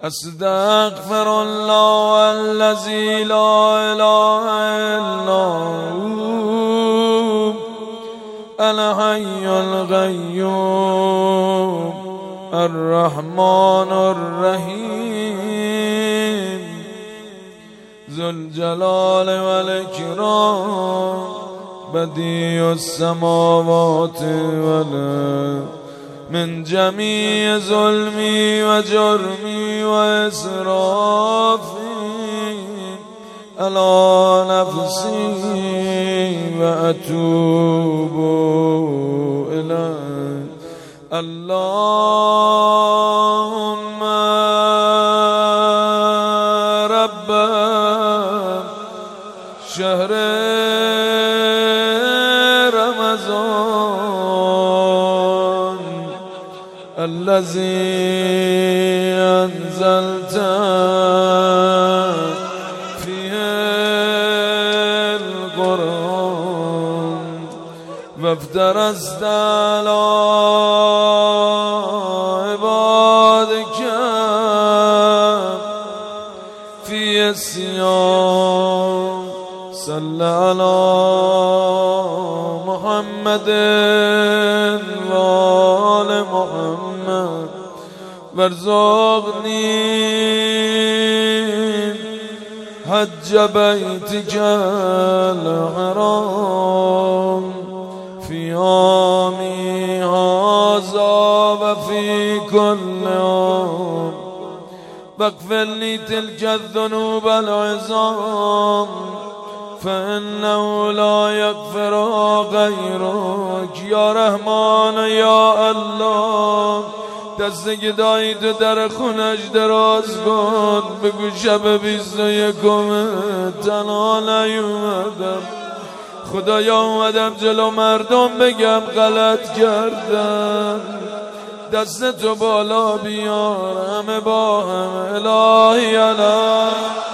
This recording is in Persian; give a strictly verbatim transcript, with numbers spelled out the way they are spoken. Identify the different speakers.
Speaker 1: استغفر الله الذي لا اله الا هو الحي القيوم الرحمن الرحيم ذو الجلال والإكرام بديع السماوات والأرض من جميع ظلمي وجرمي وإسرافي على نفسي وأتوب إليه. اللهم رب شهر رمضان الذي أنزلت فيه القرآن وافترست على عبادك في الصيام صل على محمد وآل محمد وارزقني حج بيتك الحرام في عامي هذا وفي كل عام واغفر لي تلك الذنوب العظام فإنه لا يغفرها غيرك. یا رحمان یا الله دست گدایی تو در خونش دراز کن. بگو شب بیست و یکم تنها نیومدم خدایا اومدم جلو مردم بگم غلط کردم دست تو بالا بیار همه با هم الهی الهی